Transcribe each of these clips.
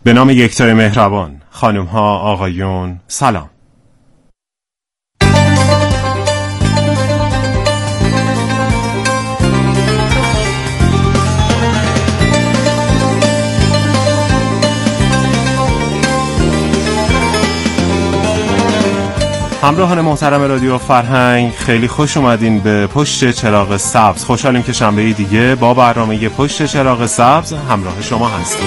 به نام یکتای مهربان، خانم ها، آقایون، سلام. همراهان محترم رادیو فرهنگ، خیلی خوش اومدین به پشت چراغ سبز. خوشحالیم که شنبه دیگه با برنامه پشت چراغ سبز همراه شما هستیم.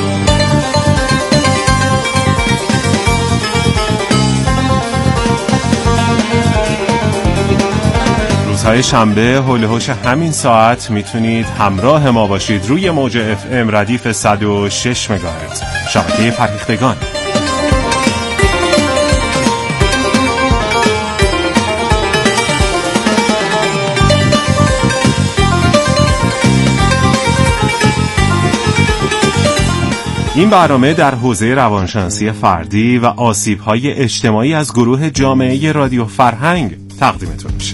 روزهای شنبه حول و حوش همین ساعت میتونید همراه ما باشید روی موج FM ردیف 106 مگاهرتز شبکه فرهیختگان. این برنامه در حوزه روانشناسی فردی و آسیب‌های اجتماعی از گروه جامعه رادیو فرهنگ تقدیمتون میشه.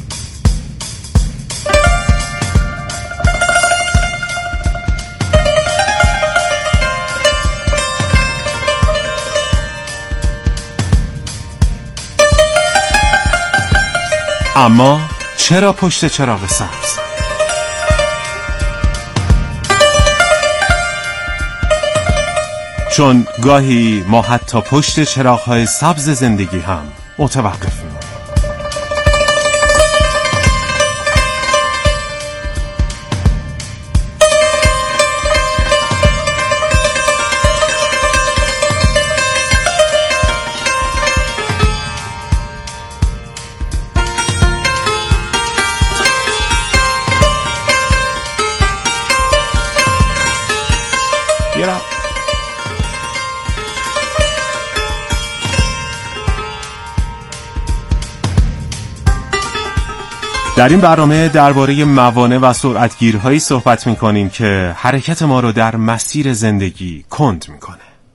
اما چرا پشت چراغ سبز؟ چون گاهی ما حتی پشت چراغ‌های سبز زندگی هم متوقف می‌مونیم. در این برنامه درباره موانع و سرعتگیرهایی صحبت می‌کنیم که حرکت ما رو در مسیر زندگی کند می‌کنه.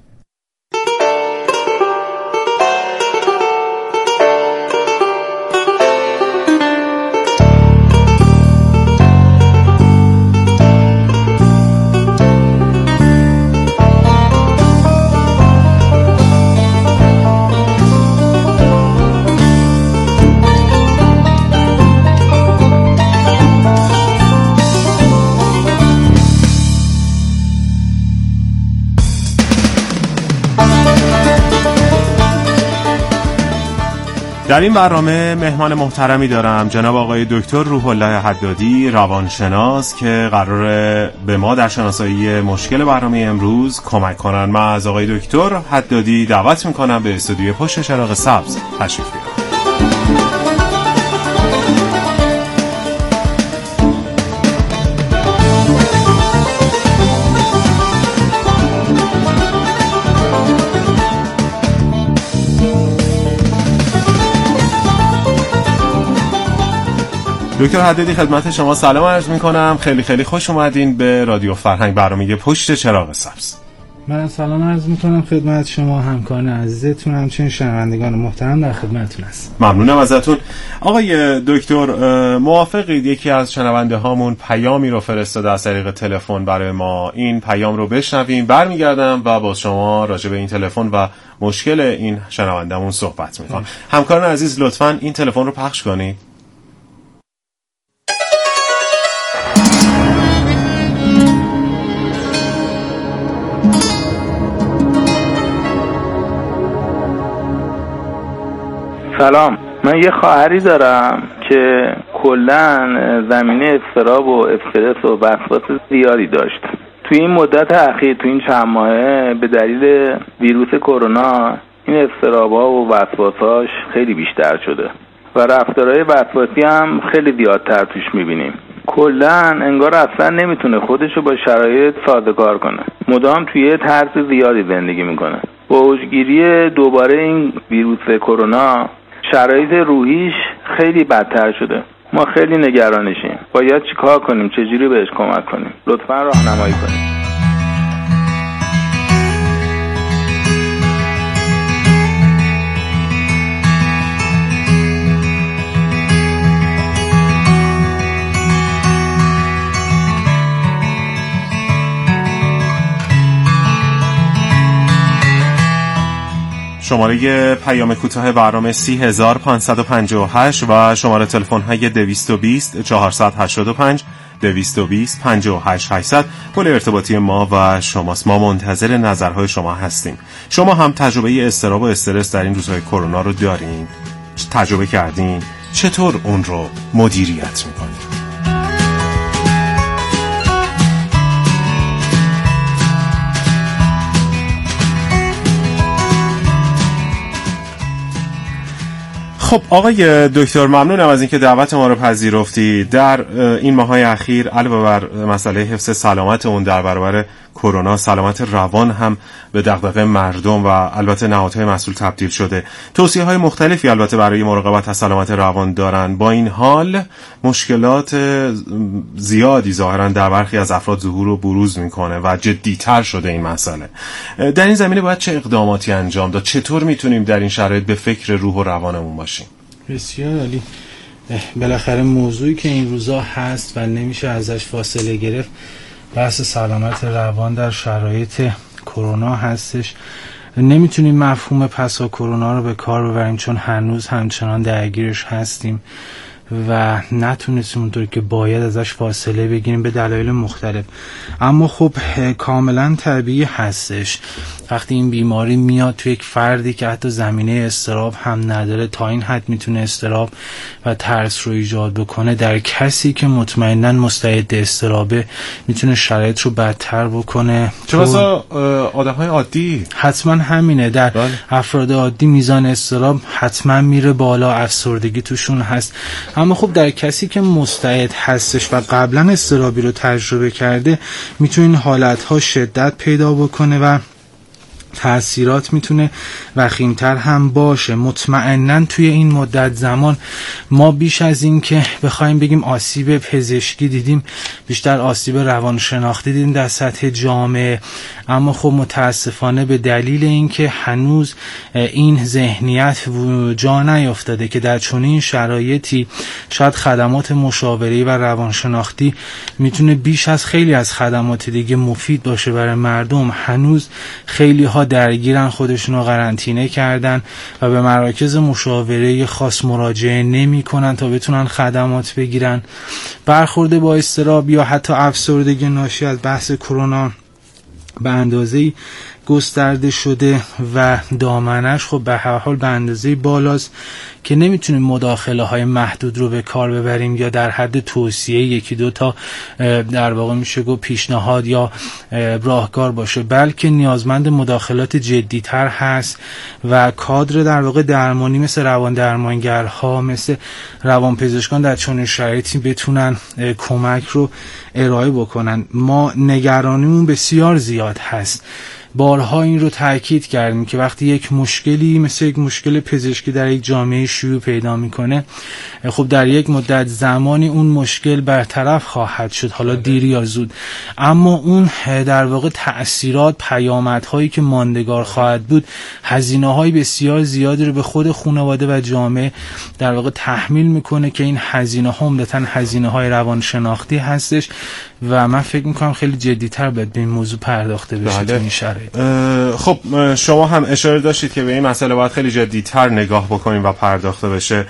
در این برنامه مهمان محترمی دارم، جناب آقای دکتر روح الله حدادی، روانشناس که قراره به ما در شناسایی مشکل برنامه امروز کمک کنن. من از آقای دکتر حدادی دعوت میکنم به استودیوی پشت چراغ سبز تشریف بیارن. دکتر حدادی خدمت شما سلام عرض میکنم. خیلی خوش اومدین به رادیو فرهنگ، برنامه پشت چراغ سبز. من سلام عرض میکنم خدمت شما، همکاران عزیزتون، همچنین شنوندگان محترم در خدمتتون هستم. ممنونم ازتون. آقای دکتر موافقید یکی از شنونده هامون پیامی رو فرستاده از طریق تلفن برای ما؟ این پیام رو بشنویم، برمیگردم و با شما راجع به این تلفن و مشکل این شنوندهمون صحبت میکنم. همکاران عزیز لطفاً این تلفن رو پخش کنید. سلام، من یه خواهری دارم که کلن زمینه اضطراب و استرس و وسواس زیادی داشت. توی این مدت اخیر، توی این چند ماهه، به دلیل ویروس کرونا این اضطراب‌ها و وسواساش خیلی بیشتر شده و رفتارهای وسواسی هم خیلی زیادتر توش می‌بینیم. کلن انگار اصلا نمیتونه خودشو با شرایط سازگار کنه، مدام توی طرز زیادی زندگی میکنه. با اوجگیری دوباره این ویروس کرونا شرایط روحیش خیلی بدتر شده. ما خیلی نگرانشیم. باید چیکار کنیم؟ چجوری بهش کمک کنیم؟ لطفاً راهنمایی کنیم. شماره پیام کوتاه برنامه 30558 و شماره تلفن های 220 485 220 58 800 پل ارتباطی ما و شماست. ما منتظر نظرهای شما هستیم. شما هم تجربه اضطراب و استرس در این روزهای کرونا رو دارین؟ تجربه کردین؟ چطور اون رو مدیریت میکنید؟ خب آقای دکتر، ممنونم از اینکه دعوت ما رو پذیرفتی. در این ماهای اخیر علاوه بر مسئله حفظ سلامت اون در برابر کرونا، سلامت روان هم به دغدغه مردم و البته نهادهای مسئول تبدیل شده. توصیه‌های مختلفی البته برای مراقبت از سلامت روان دارن. با این حال مشکلات زیادی ظاهرا در برخی از افراد ظهور و بروز میکنه و جدی‌تر شده این مسئله. در این زمینه باید چه اقداماتی انجام داد؟ چطور میتونیم در این شرایط به فکر روح و روانمون باشیم؟ بسیار عالی. بالاخره موضوعی که این روزا هست و نمیشه ازش فاصله گرفت، بحث سلامت روان در شرایط کرونا هستش. نمیتونیم مفهوم پسا کرونا رو به کار ببریم چون هنوز همچنان درگیرش هستیم و نتونستیم اونطوری که باید ازش فاصله بگیریم به دلایل مختلف. اما خب کاملا طبیعی هستش وقتی این بیماری میاد تو یک فردی که حتی زمینه اضطراب هم نداره، تا این حد میتونه اضطراب و ترس رو ایجاد بکنه. در کسی که مطمئناً مستعد اضطرابه میتونه شرایط رو بدتر بکنه. چه بسا آدم‌های عادی حتما همینه. در افراد عادی میزان اضطراب حتما میره بالا، افسردگی توشون هست. اما خب در کسی که مستعد هستش و قبلا اضطرابی رو تجربه کرده میتونه این حالت‌ها شدت پیدا بکنه و تأثیرات میتونه وخیم‌تر هم باشه. مطمئناً توی این مدت زمان ما بیش از این که بخوایم بگیم آسیب پزشکی دیدیم، بیشتر آسیب روانشناختی دیدیم در سطح جامعه. اما خب متاسفانه به دلیل اینکه هنوز این ذهنیت جا نیافتاده که در چنین شرایطی شاید خدمات مشاوره‌ای و روانشناختی میتونه بیش از خیلی از خدمات دیگه مفید باشه برای مردم، هنوز خیلی ها درگیرن، خودشون رو قرنطینه کردن و به مراکز مشاوره خاص مراجعه نمی کنن تا بتونن خدمات بگیرن. برخورد با اضطراب یا حتی افسردگی ناشی از بحث کرونا به اندازه‌ای گسترده شده و دامنش خب به هر حال به اندازه‌ای بالاست که نمیتونیم مداخله های محدود رو به کار ببریم یا در حد توصیه یکی دو تا در واقع میشه گفت پیشنهاد یا راهکار باشه، بلکه نیازمند مداخلات جدی‌تر هست و کادر در واقع درمانی مثل روان درمانگرها، مثل روانپزشکان در چنین شرایطی بتونن کمک رو ارائه بکنن. ما نگرانیمون بسیار زیاد هست. بارها این رو تاکید کردیم که وقتی یک مشکلی مثل یک مشکل پزشکی در یک جامعه شیوع پیدا میکنه، خب در یک مدت زمانی اون مشکل برطرف خواهد شد، حالا دیر یا زود. اما اون در واقع تأثیرات، پیامدهایی که ماندگار خواهد بود، هزینه‌های بسیار زیادی رو به خود خانواده و جامعه در واقع تحمیل میکنه که این هزینه‌ها عمدتاً هزینه‌های روانشناختی هستش و من فکر میکنم خیلی جدی‌تر باید به این موضوع پرداخته بشه تو این شرایط. خب شما هم اشاره داشتید که به این مسئله باید خیلی جدی‌تر نگاه بکنیم و پرداخته بشه.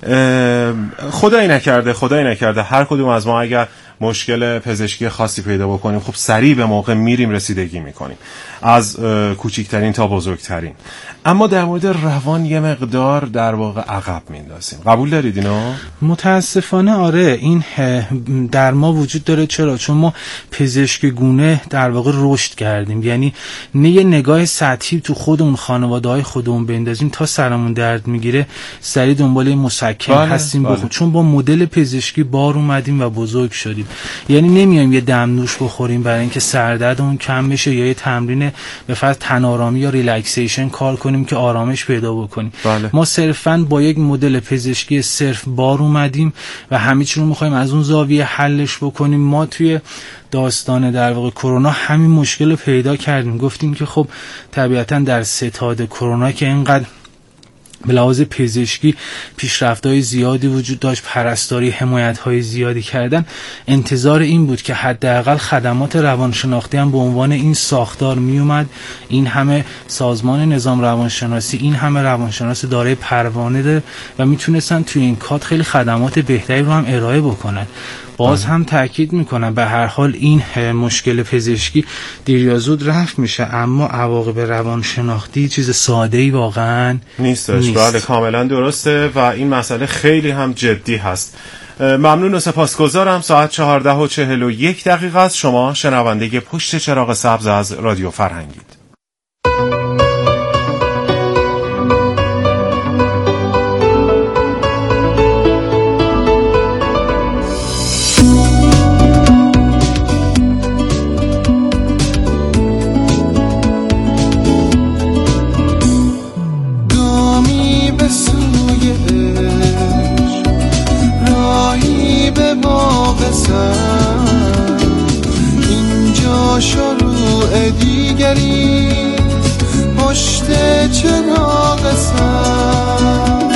خدایی نکرده هر کدوم از ما اگر مشکل پزشکی خاصی پیدا بکنیم، خب سریع به موقع میریم رسیدگی میکنیم، از کوچکترین تا بزرگترین. اما در مورد روان یه مقدار در واقع عقب میندازیم. قبول دارید اینو؟ متاسفانه آره، این در ما وجود داره. چرا؟ چون ما پزشک گونه در واقع رشد کردیم، یعنی نه یه نگاه سطحی تو خودمون خانواده‌های خودمون بندازیم تا سرمون درد میگیره سریع دنبال مسکن هستیم. چون با مدل پزشکی بار اومدیم و بزرگ شدیم، یعنی نمیایم یه دمنوش بخوریم برای اینکه سردردمون کم بشه یا یه تمرین به فرض تن‌آرامی یا ریلکسیشن کار کنیم که آرامش پیدا بکنیم. ما صرفاً با یک مدل پزشکی صرف بار اومدیم و همه چی رو می‌خوایم از اون زاویه حلش بکنیم. ما توی داستان در واقع کرونا همین مشکل رو پیدا کردیم. گفتیم که خب طبیعتاً در ستاد کرونا که اینقدر به لحاظ پزشکی پیشرفت‌های زیادی وجود داشت، پرستاری، حمایت‌های زیادی کردن. انتظار این بود که حداقل خدمات روانشناختی هم به عنوان این ساختار میومد، این همه سازمان نظام روانشناسی، این همه روانشناس دارای پروانه ده و میتونستن توی این کات خیلی خدمات بهتری رو هم ارائه بکنن. باز هم تاکید میکنم به هر حال این مشکل پزشکی دیر یا زود رفع میشه، اما عواقب روانشناختی چیز ساده‌ای واقعا نیستش. بله کاملا درسته و این مسئله خیلی هم جدی هست. ممنون و سپاسگزارم. ساعت 14:41 است. شما شنونده پشت چراغ سبز از رادیو فرهنگید. اینجا شروع دیگری پشت چراغ سبز.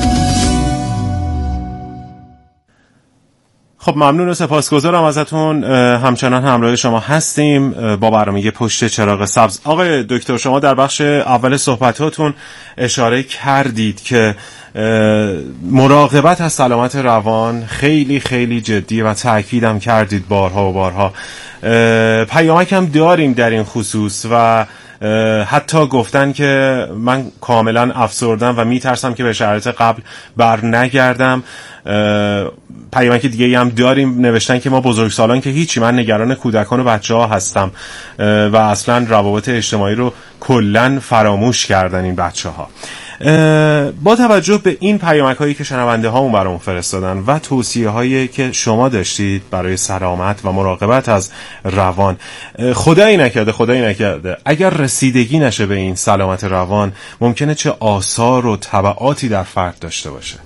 خب ممنون و سپاسگزارم ازتون. همچنان همراه شما هستیم با برنامه پشت چراغ سبز. آقای دکتر، شما در بخش اول صحبتاتون اشاره کردید که مراقبت از سلامت روان خیلی خیلی جدیه و تأکیدم کردید بارها و بارها. پیامک هم داریم در این خصوص و حتی گفتن که من کاملا افسردم و میترسم که به شرایط قبل بر نگردم. پیامک دیگه هم داریم، نوشتن که ما بزرگسالان که هیچی، من نگران کودکان و بچه ها هستم و اصلا روابط اجتماعی رو کلن فراموش کردن این بچه ها. با توجه به این پیامک هایی که شنونده هامون برامون فرستادن و توصیه هایی که شما داشتید برای سلامت و مراقبت از روان، خدایی نکرده اگر رسیدگی نشه به این سلامت روان، ممکنه چه آثار و تبعاتی در فرد داشته باشه؟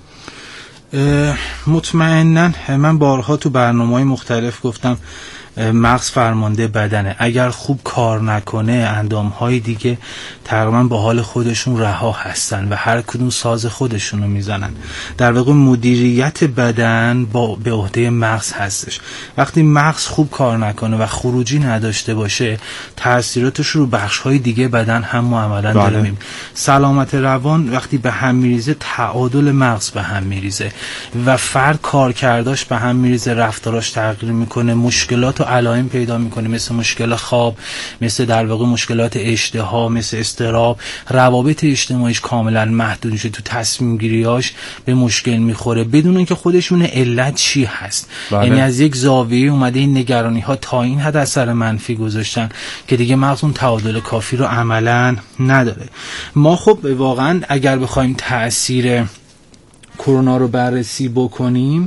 مطمئناً من بارها تو برنامه‌های مختلف گفتم مغز فرمانده بدنه. اگر خوب کار نکنه اندامهای دیگه تقریبا با حال خودشون رها هستن و هر کدوم ساز خودشونو میزنن. در واقع مدیریت بدن به عهده مغز هستش. وقتی مغز خوب کار نکنه و خروجی نداشته باشه، تأثیراتش رو بخش‌های دیگه بدن هم ما عملاً داریم. سلامت روان وقتی به هم میریزه، تعادل مغز به هم میریزه و فرد کارکرداش به هم میریزه، رفتاراش تغییر میکنه، مشکلات و علائم پیدا میکنه، مثل مشکل خواب، مثل در واقع مشکلات اشتها، مثل اضطراب. روابط اجتماعیش کاملا محدود میشه، تو تصمیم گیریاش به مشکل میخوره بدون اینکه خودشون علت چی هست. یعنی از یک زاویه اومده این نگرانی ها تا این حد اثر منفی گذاشتن که دیگه مغز اون تعادل کافی رو عملا نداره. ما خب واقعا اگر بخوایم تأثیر کرونا رو بررسی بکنیم،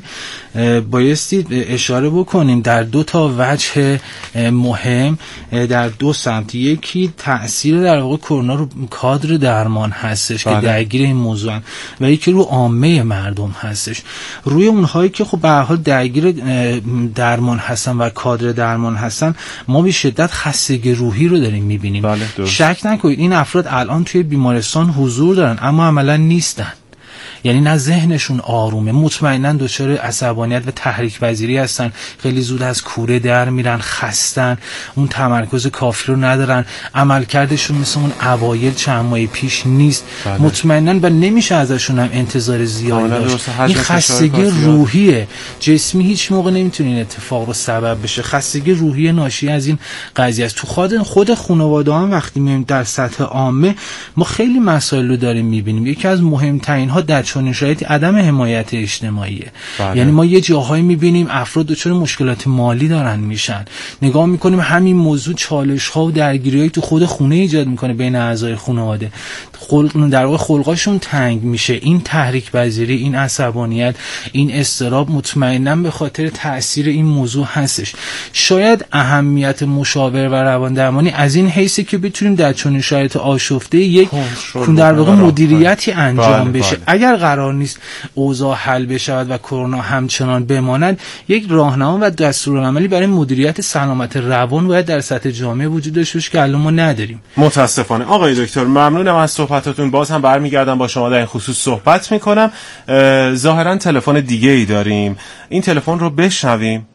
بایستی اشاره بکنیم در دو تا وجه مهم، در دو سمت. یکی تأثیر در واقع کرونا رو کادر درمان هستش که درگیر این موضوع هستن و یکی رو عامه مردم هستش. روی اونهایی که خب به هر حال درگیر درمان هستن و کادر درمان هستن، ما به شدت خستگی روحی رو داریم میبینیم. شک نکنید این افراد الان توی بیمارستان حضور دارن اما عملا نیستن. یعنی نه ذهنشون آرومه، مطمئناً دچار عصبانیت و تحریک پذیری هستن، خیلی زود از کوره در میرن، خستن، اون تمرکز کافی رو ندارن، عملکردشون مثل اون اوایل چند ماه پیش نیست. مطمئناً و نمیشه ازشون هم انتظار زیادی داشت. این خستگی روحیه، جسمی هیچ موقع نمیتونه این اتفاق رو سبب بشه. خستگی روحی ناشی از این قضیه است. تو خود خانواده هم وقتی میایم در سطح عامه، ما خیلی مسائل رو داریم میبینیم. یکی از مهمترین ها در چنین شرایطی عدم حمایت اجتماعیه. یعنی ما یه جاهایی میبینیم افراد دچار مشکلات مالی دارن میشن، نگاه میکنیم همین موضوع چالش ها و درگیریایی تو خود خونه ایجاد میکنه بین اعضای خانواده، در واقع خلقاشون تنگ میشه. این تحریک پذیری، این عصبانیت، این اضطراب مطمئناً به خاطر تأثیر این موضوع هستش. شاید اهمیت مشاور و روان درمانی از این حیثه که بتونیم در چنین شرایط آشفته یک در واقع مدیریتی انجام بشه. اگر قرار نیست اوضاع حل بشود و کرونا همچنان بماند، یک راهنما و دستورالعملی برای مدیریت سلامت روان باید در سطح جامعه وجود داشته باشه که الان ما نداریم. متاسفانه. آقای دکتر ممنونم از صحبتاتون. باز هم برمیگردم با شما در این خصوص صحبت میکنم. ظاهرا تلفن دیگه ای داریم، این تلفن رو بشنویم.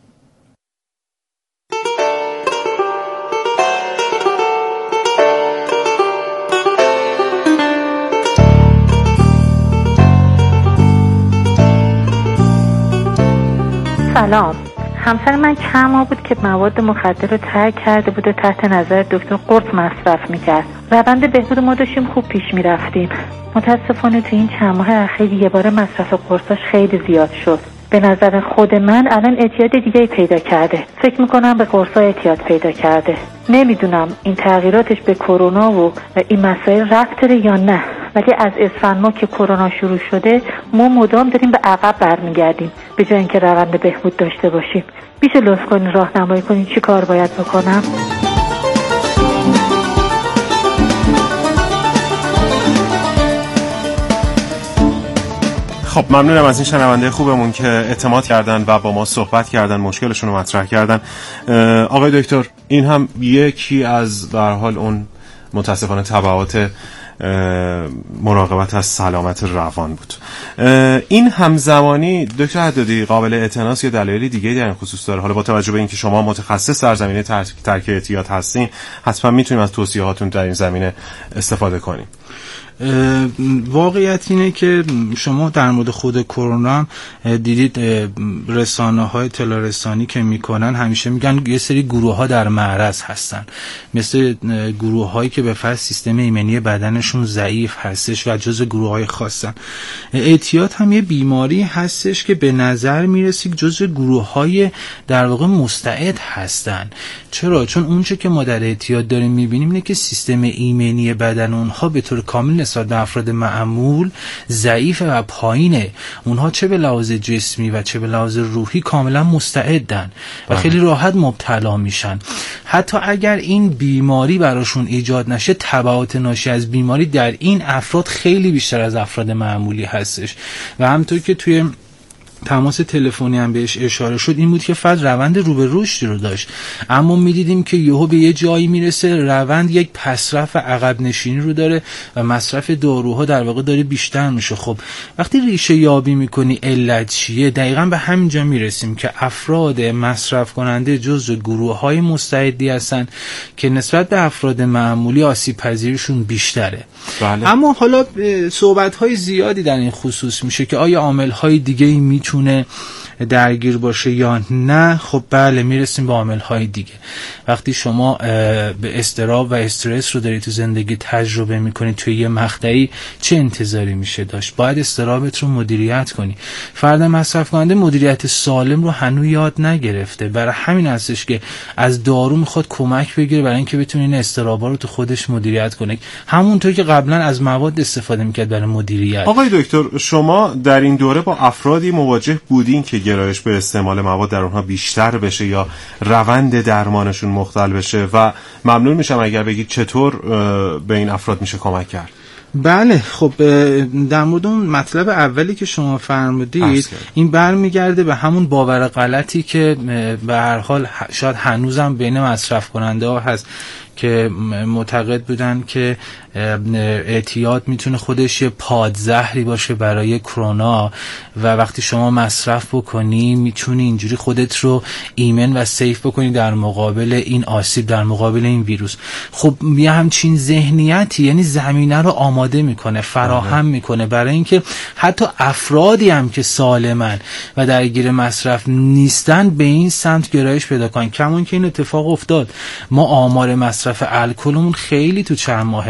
سلام، همسر من چند ماه بود که مواد مخدر رو ترک کرده بود و تحت نظر دکتر قرص مصرف میکرد. روند بهبود ما داشتیم خوب پیش میرفتیم. متاسفانه تو این چند ماه اخیر یه بار مصرف قرصاش خیلی زیاد شد. به نظر خود من الان اعتیاد دیگه پیدا کرده. فکر میکنم به قرصا اعتیاد پیدا کرده. نمیدونم این تغییراتش به کرونا و این مسائل ربط داره یا نه، ولی از اسفند ماه که کرونا شروع شده ما مدام داریم به عقب برمیگردیم به جای اینکه روند بهبود داشته باشیم. میشه لطف کنین راهنمایی کنین چی کار باید بکنم؟ خب ممنونم از این شنونده خوبمون که اعتماد کردن و با ما صحبت کردن، مشکلشون رو مطرح کردن. آقای دکتر، این هم یکی از به هر حال اون متاسفانه تبعات مراقبت از سلامت روان بود. این همزمانی دکتر حدادی قابل اعتناس یا دلایلی دیگه در این خصوص داره؟ حالا با توجه به اینکه شما متخصص در زمینه ترک اعتیاد هستین، حتما میتونیم از توصیهاتون در این زمینه استفاده کنیم. واقعیت اینه که شما در مورد خود کرونا هم دیدید رسانه‌های اطلاع رسانی که میکنن همیشه میگن یه سری گروه‌ها در معرض هستن، مثل گروه‌هایی که به فرض سیستم ایمنی بدنشون ضعیف هستش و جزء گروه‌های خاصن. اعتیاد هم یه بیماری هستش که به نظر میرسه جزء گروه‌های در واقع مستعد هستن. چرا؟ چون اونچه که ما در اعتیاد داریم میبینیم اینه که سیستم ایمنی بدن اونها به طور کامل نسبت به افراد معمول ضعیفه و پایینه. اونها چه به لحاظ جسمی و چه به لحاظ روحی کاملا مستعدن و خیلی راحت مبتلا میشن. حتی اگر این بیماری براشون ایجاد نشه، تبعات ناشی از بیماری در این افراد خیلی بیشتر از افراد معمولی هستش. و همونطور که توی تماس تلفنی هم بهش اشاره شد، این بود که فرد روند رو به رشد رو داشت، اما میدیدیم که یهو به یه جایی میرسه روند یک پسرفت و عقب نشینی رو داره و مصرف داروها در واقع داره بیشتر میشه. خب وقتی ریشه یابی میکنی علت چیه، دقیقاً به همینجا میرسیم که افراد مصرف کننده جزو گروه‌های مستعدی هستن که نسبت به افراد معمولی آسیب پذیریشون بیشتره. بله. اما حالا صحبت‌های زیادی در این خصوص میشه که آیا عامل‌های دیگه‌ای میتونه درگیر باشه یا نه. خب بله، میرسیم به عامل‌های دیگه. وقتی شما به اضطراب و استرس رو داری تو زندگی تجربه میکنی، توی یه مقطعی چه انتظاری میشه داشت؟ باید اضطرابت رو مدیریت کنی. فرد مصرف کننده مدیریت سالم رو هنوز یاد نگرفته، برای همین هستش که از دارو میخواد کمک بگیره برای اینکه بتونه این اضطرابا رو تو خودش مدیریت کنه، همونطور که قبلا از مواد استفاده میکرد برای مدیریت. آقای دکتر، شما در این دوره با افرادی مواجه بودین که گرایش به استعمال مواد در اونها بیشتر بشه یا روند درمانشون مختل بشه و ممنون میشم اگر بگید چطور به این افراد میشه کمک کرد؟ بله، خب در مورد اون مطلب اولی که شما فرمودید، این برمیگرده به همون باور غلطی که به هر حال شاید هنوزم بین مصرف کننده ها هست که معتقد بودن که اعتیاد میتونه خودش یه پادزهری باشه برای کرونا و وقتی شما مصرف بکنی میتونی اینجوری خودت رو ایمن و سیف بکنی در مقابل این آسیب، در مقابل این ویروس. خب یه همچین ذهنیتی یعنی زمینه رو آماده میکنه، فراهم میکنه برای اینکه حتی افرادی هم که سالمن و درگیر مصرف نیستن به این سمت گرایش پیدا کنن. کمون که این اتفاق افتاد، ما آمار مصرف الکلمون خیلی تو چند ماه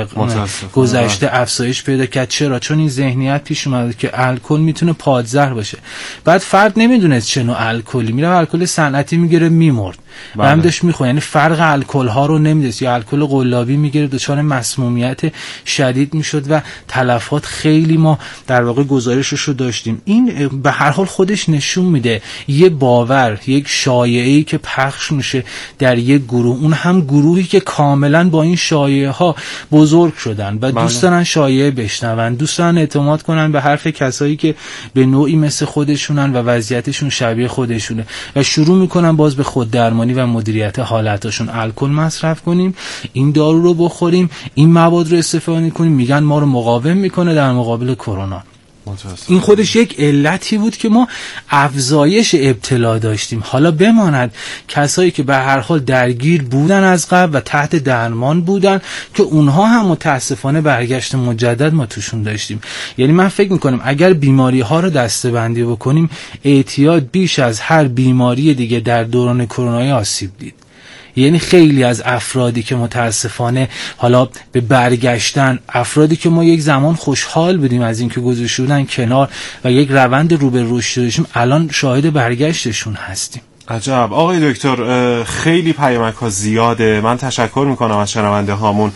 گذشته افزایش پیدا کرد. چرا؟ چون این ذهنیت پیش اومده که الکل میتونه پادزهر باشه. بعد فرد نمیدونه چه نوع الکلی، میره الکل صنعتی میگیره میمرد. هم داشت میخوره، یعنی فرق الکل ها رو نمیدونست، یا الکل قلابی میگیره دچار مسمومیت شدید میشد و تلفات خیلی ما در واقع گزارشش رو داشتیم. این به هر حال خودش نشون میده یک باور، یک شایعه‌ای که پخش میشه در یک گروه، اون هم گروهی که کاملا با این شایعه ها بزرگ شدن و دوست دارن شایعه بشنون، دوست دارن اعتماد کنن به حرف کسایی که به نوعی مثل خودشونن و وضعیتشون شبیه خودشونه و شروع میکنن باز به خود درمانی و مدیریت حالتاشون. الکل مصرف کنیم، این دارو رو بخوریم، این مواد رو استفاده کنیم، میگن ما رو مقاوم میکنه در مقابل کرونا. این خودش یک علتی بود که ما افزایش ابتلا داشتیم. حالا بماند کسایی که به هر حال درگیر بودن از قبل و تحت درمان بودن که اونها هم متاسفانه برگشت مجدد ما توشون داشتیم. یعنی من فکر میکنم اگر بیماری ها رو دسته‌بندی بکنیم، اعتیاد بیش از هر بیماری دیگه در دوران کرونا آسیب دید. یعنی خیلی از افرادی که متاسفانه حالا به برگشتن، افرادی که ما یک زمان خوشحال بودیم از اینکه گذاشتن کنار و یک روند رو به رشد داشتیم، الان شاهد برگشتشون هستیم. عجب. آقای دکتر خیلی پیامک ها زیاده. من تشکر میکنم از شنونده هامون.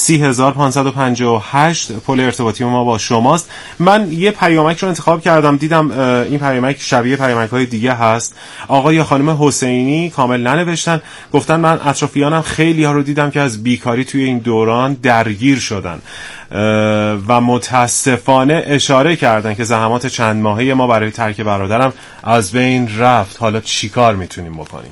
30558 پل ارتباطی ما با شماست. من یه پیامک رو انتخاب کردم، دیدم این پیامک شبیه پیامک های دیگه هست. آقای یا خانم حسینی کامل ننوشتن، گفتن من اطرافیانم خیلی ها رو دیدم که از بیکاری توی این دوران درگیر شدن و متاسفانه اشاره کردن که زحمات چند ماهه ما برای ترک برادرم از بین رفت. حالا چی کار میتونیم بکنیم؟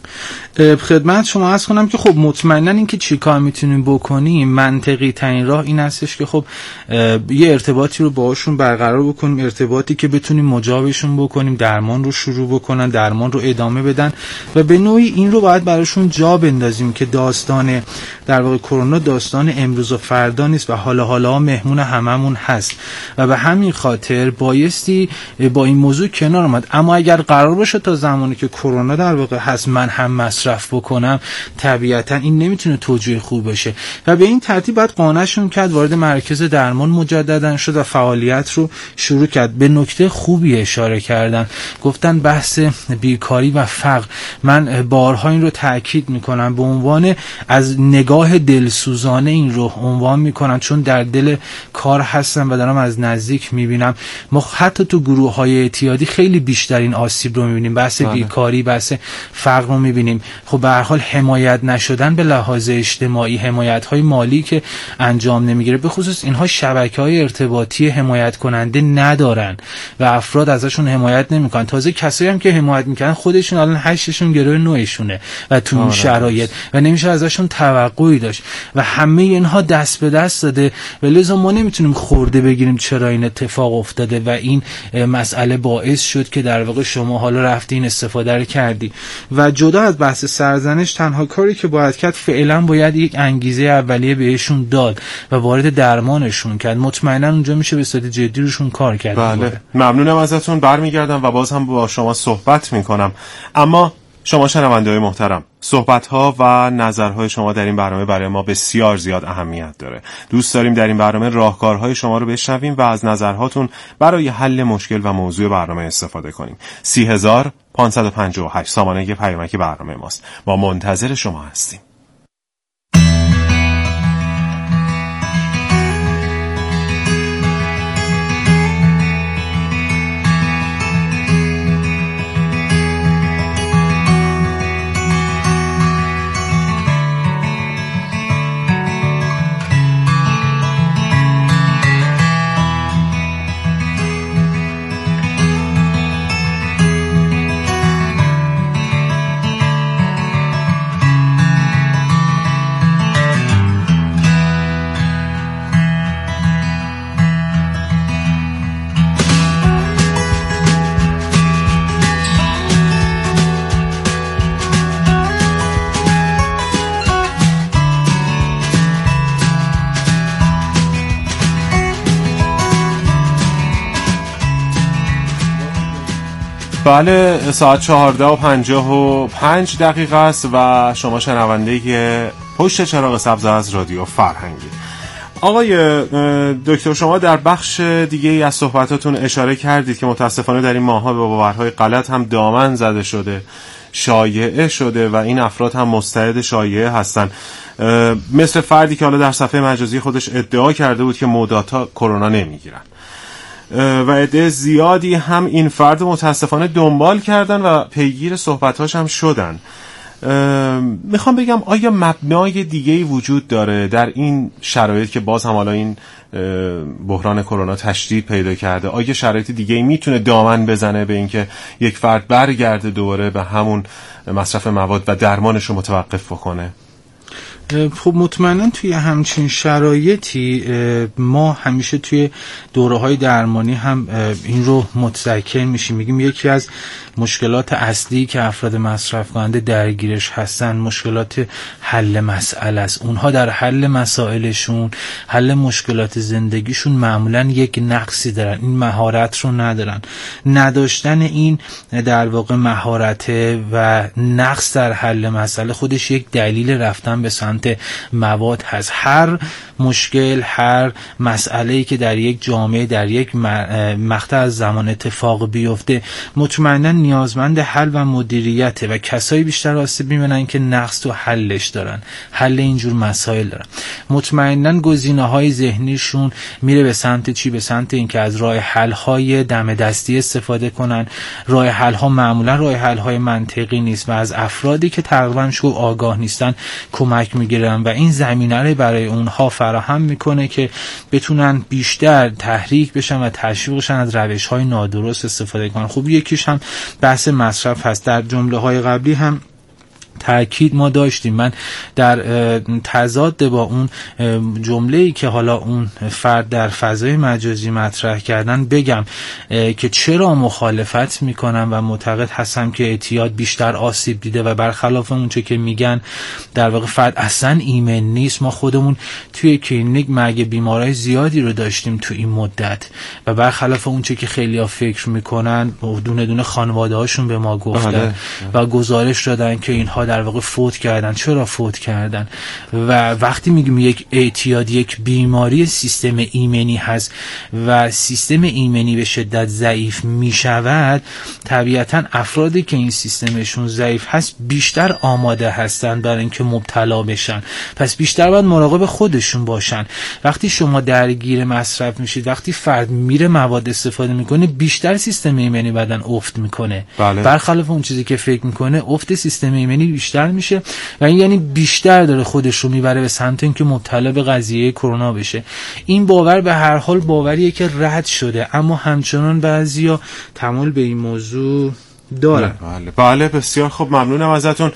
خدمت شما عرض کنم که خب مطمئنا این که چی کار میتونیم بکنیم، منطقی ترین راه این هستش که خب یه ارتباطی رو باهاشون برقرار بکنیم، ارتباطی که بتونیم مجابشون بکنیم، درمان رو شروع بکنن، درمان رو ادامه بدن و به نوعی این رو باید براشون جا بندازیم که داستان در واقع کرونا داستان امروز و فردا نیست و حالا مهمون هممون هست و به همین خاطر بایستی با این موضوع کنار اومد. اما اگر قرار باشه تا زمانی که کرونا در واقع هست من هم مصرف بکنم، طبیعتا این نمیتونه توجیه خوب باشه و به این ترتیب باید قانعشون کرد، وارد مرکز درمان مجددا شد و فعالیت رو شروع کرد. به نکته خوبی اشاره کردن، گفتن بحث بیکاری و فقر. من بارها این رو تاکید میکنم، به عنوان از نگاه دلسوزانه این رو عنوان میکنن، چون در دل کار هستم و دارم از نزدیک میبینم. ما حتی تو گروه های اعتیادی خیلی بیشتر این آسیب رو میبینیم، بحث بیکاری، بحث فقر رو میبینیم. خب به هر حال حمایت نشدن به لحاظ اجتماعی، حمایت‌های مالی که انجام نمیگیره، به خصوص اینها شبکه‌های ارتباطی حمایت کننده ندارن و افراد ازشون حمایت نمیکنن. تازه کسایی هم که حمایت میکنن خودشون الان 8شون گروه 9شونه و تو این شرایط و نمیشه ازشون توقعی داشت و همه اینها دست به دست داده و لذا ما نمیتونیم خورده بگیریم چرا این اتفاق افتاده و این مسئله باعث شد که در واقع شما حالا رفتین استفاده رو کردی. و جدا از بحث سرزنش، تنها کاری که باید کرد فعلا باید یک انگیزه اولیه بهشون داد و وارد درمانشون کرد. مطمئنا اونجا میشه به صورت جدی روشون کار کرد. بله، ممنونم ازتون. برمیگردم و باز هم با شما صحبت میکنم. اما شما شنونده‌های محترم، صحبت‌ها و نظرهای شما در این برنامه برای ما بسیار زیاد اهمیت داره. دوست داریم در این برنامه راهکارهای شما رو بشنویم و از نظرهاتون برای حل مشکل و موضوع برنامه استفاده کنیم. 30558 سامانه پیامک برنامه ماست. ما منتظر شما هستیم. بله، ساعت 14:55 است و شما شنونده پشت چراغ سبز از رادیو فرهنگی. آقای دکتر، شما در بخش دیگه ای از صحبتاتون اشاره کردید که متاسفانه در این ماه‌ها به باورهای غلط هم دامن زده شده، شایعه شده و این افراد هم مستعد شایعه هستن، مثل فردی که حالا در صفحه مجازی خودش ادعا کرده بود که مداتا کرونا نمیگیرن و عده زیادی هم این فرد متاسفانه دنبال کردن و پیگیر صحبتاش هم شدن. میخوام بگم آیا مبنای دیگه‌ای وجود داره در این شرایط که باز هم حالا این بحران کرونا تشدید پیدا کرده؟ آیا شرایط دیگه‌ای میتونه دامن بزنه به اینکه یک فرد برگرده دوباره به همون مصرف مواد و درمانش رو متوقف بکنه؟ خب مطمئنا توی همچین شرایطی ما همیشه توی دوره‌های درمانی هم این رو متذکر میشیم، میگیم یکی از مشکلات اصلی که افراد مصرف کننده درگیرش هستن مشکلات حل مسئله است. اونها در حل مسائلشون، حل مشکلات زندگیشون معمولا یک نقصی دارن، این مهارت رو ندارن. نداشتن این در واقع مهارت و نقص در حل مسئله خودش یک دلیل رفتن به سمت مواد هست. هر مشکل، هر مسئله‌ای که در یک جامعه، در یک مقطع از زمان اتفاق بیفته مطمئنا نیازمند حل و مدیریته و کسایی بیشتر آسیب می‌بینن که نقص تو حلش دارن، حل اینجور مسائل دارن. مطمئنا گزینه‌های ذهنیشون میره به سمت چی؟ به سمت اینکه از راه حل‌های دم دستی استفاده کنن. راه حل‌ها معمولا راه حل‌های منطقی نیست و از افرادی که تقریبا شو آگاه نیستن کمک میگیرن و این زمینه رو برای اونها فراهم میکنه که بتونن بیشتر تحریک بشن و تشویق بشن از روش‌های نادرست استفاده کنن. خب یکیش هم بحث مصرف هست. در جمله‌های قبلی هم تأکید ما داشتیم، من در تضاد با اون جمله‌ای که حالا اون فرد در فضای مجازی مطرح کردن بگم که چرا مخالفت میکنم و معتقد هستم که اعتیاد بیشتر آسیب دیده و برخلاف اون چه که میگن در واقع فرد اصلا ایمن نیست. ما خودمون توی کلینیک مرگ بیمارای زیادی رو داشتیم تو این مدت و برخلاف اون چه که خیلی‌ها فکر میکنن دونه دونه خانواده‌هاشون به ما گفتن و گزارش دادن که اینها در واقع فوت کردن. چرا فوت کردن؟ و وقتی میگیم یک اعتیاد یک بیماری سیستم ایمنی هست و سیستم ایمنی به شدت ضعیف میشود، طبیعتا افرادی که این سیستمشون ضعیف هست بیشتر آماده هستن برای اینکه مبتلا بشن، پس بیشتر باید مراقب خودشون باشن. وقتی شما درگیر مصرف میشید، وقتی فرد میره مواد استفاده میکنه، بیشتر سیستم ایمنی بدن افت میکنه. برخلاف اون چیزی که فکر میکنه، افت سیستم ایمنی بیشتر میشه و این یعنی بیشتر داره خودش رو میبره به سمت اینکه مبتلا به قضیه کرونا بشه. این باور به هر حال باوریه که رد شده، اما همچنان بعضیا تمایل به این موضوع دارن. بله بسیار خوب، ممنونم ازتون.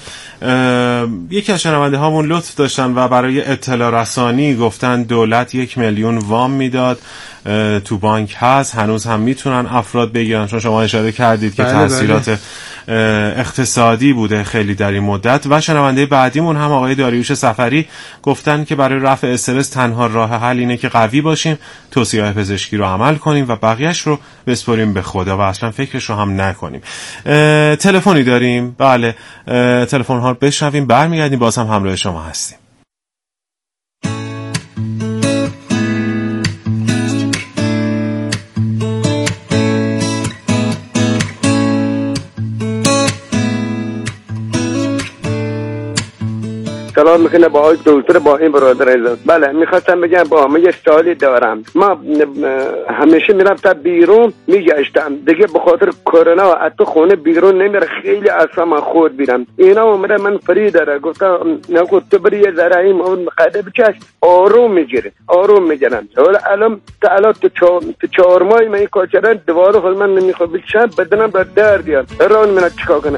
یکی از شنونده هامون لطف داشتن و برای اطلاع رسانی گفتن دولت 1 میلیون وام میداد، تو بانک هست، هنوز هم میتونن افراد بگیرن، چون شما اشاره کردید که تاثیرات اقتصادی بوده خیلی در این مدت. و شنونده بعدیمون هم آقای داریوش سفری گفتن که برای رفع استرس تنها راه حل اینه که قوی باشیم، توصیه‌های پزشکی رو عمل کنیم و بقیه‌اش رو بسپاریم به خدا و اصلا فکرش رو هم نکنیم. تلفنی داریم؟ بله، تلفن ها رو بشنویم، برمیگردیم، باز هم همراه شما هستیم. سلام میکنه با آقای دکتر با این برادر عزیز. بله میخواستم بگم با همه یه سوالی دارم. ما همیشه میرفتم بیرون میگشتم دیگه به خاطر کرونا و حتی خونه بیرون نمیره، خیلی اصلا خورد بیرم. اینا اومده من فری داره گفتم نگو تو بری یه ذره این قدم بچش آروم میگیرم. الان تو 4 ماه من این کار کردن دوباره خود من نمیخوام بچم بدنم بر درد بیاد. ران من چیکار کنم؟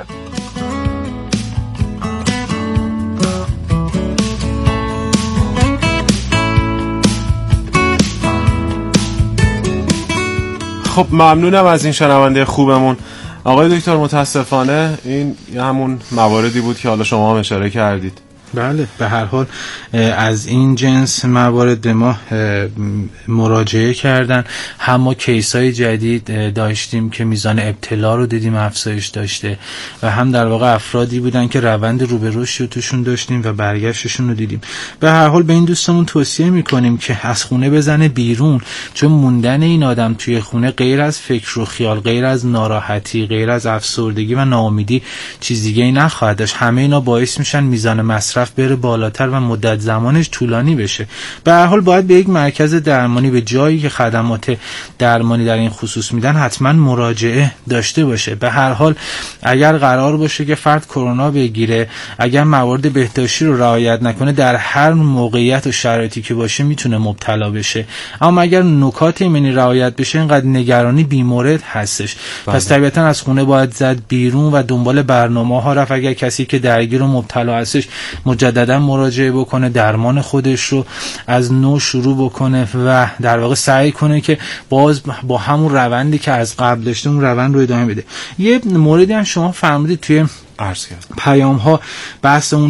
خب ممنونم از این شنونده خوبمون. آقای دکتر متاسفانه این همون مواردی بود که حالا شما هم اشاره کردید. بله به هر حال از این جنس موارد به ما مراجعه کردن، هم ما کیسای جدید داشتیم که میزان ابتلا رو دیدیم افزایش داشته و هم در واقع افرادی بودن که روند رو به رشد توشون داشتیم و برگشتشون رو دیدیم. به هر حال به این دوستمون توصیه میکنیم که از خونه بزنه بیرون، چون موندن این آدم توی خونه غیر از فکر و خیال، غیر از ناراحتی، غیر از افسردگی و ناامیدی چیز دیگه ای نخواهد داشت. همه اینا باعث میشن میزان مصرف مصرف بره بالاتر و مدت زمانش طولانی بشه. به هر حال باید به یک مرکز درمانی، به جایی که خدمات درمانی در این خصوص میدن حتما مراجعه داشته باشه. به هر حال اگر قرار باشه که فرد کرونا بگیره، اگر موارد بهداشتی رو رعایت نکنه، در هر موقعیت و شرایطی که باشه میتونه مبتلا بشه. اما اگر نکات ایمنی رعایت بشه اینقدر نگرانی بیمورد هستش. پس طبیعتا از خونه باید زد بیرون و دنبال برنامه‌ها رفت. اگر کسی که درگیر و مبتلا هستش مجددا مراجعه بکنه، درمان خودش رو از نو شروع بکنه و در واقع سعی کنه که باز با همون روندی که از قبل داشته اون روند رو ادامه بده. یه موردی هم شما فرمودید توی پیام ها بحث اون